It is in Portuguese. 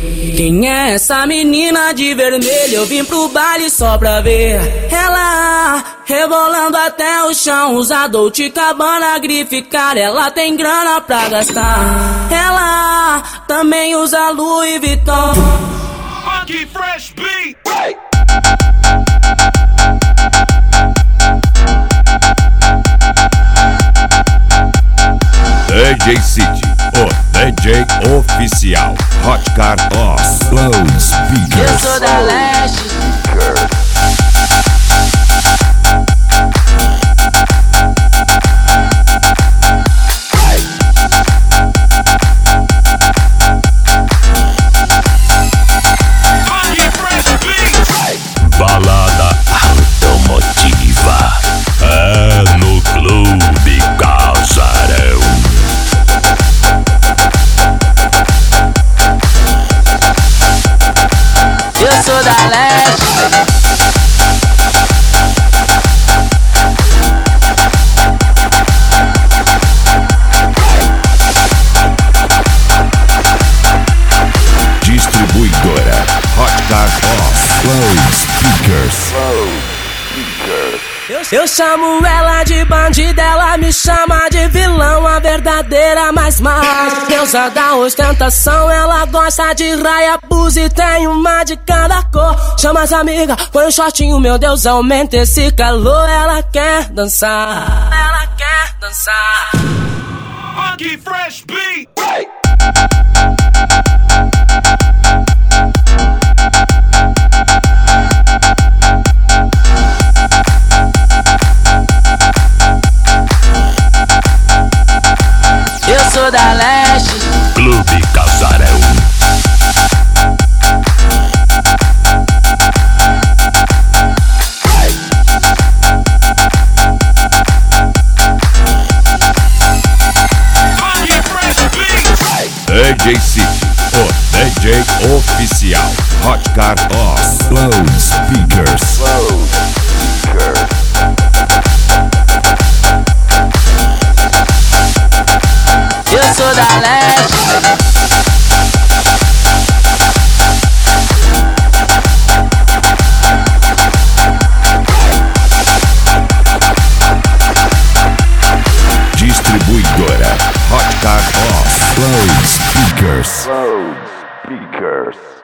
Quem é essa menina de vermelho? Eu vim pro baile só pra ver ela rebolando até o chão. Usa Dolce Gabbana, grife cara, ela tem grana pra gastar. Ela também usa Louis Vuitton. Funky Fresh Beat. DJ City, o DJ oficial. Hot Car Off, Loud Speakers. Eu sou da Leste. Balada automotiva é no Clube Casarão. Eu sou da Leste. Distribuidora Hot Car Off, Loud Speakers. Eu chamo ela de bandida, ela me chama de vilão, a verdadeira mais má. Deusa da ostentação, ela gosta de raia, blusa e tem uma de cada cor. Chama as amigas, põe um shortinho, meu Deus, aumenta esse calor. Ela quer dançar, ela quer dançar. Funky Fresh Beat. Eu sou da Leste. Clube Casarão. Funky Fresh Beat. DJ City, o DJ oficial. Hot Car Off, Loud Speakers. Eu sou da Leste. Distribuidora Hot Car Off, Loud Speakers. Loud Speakers.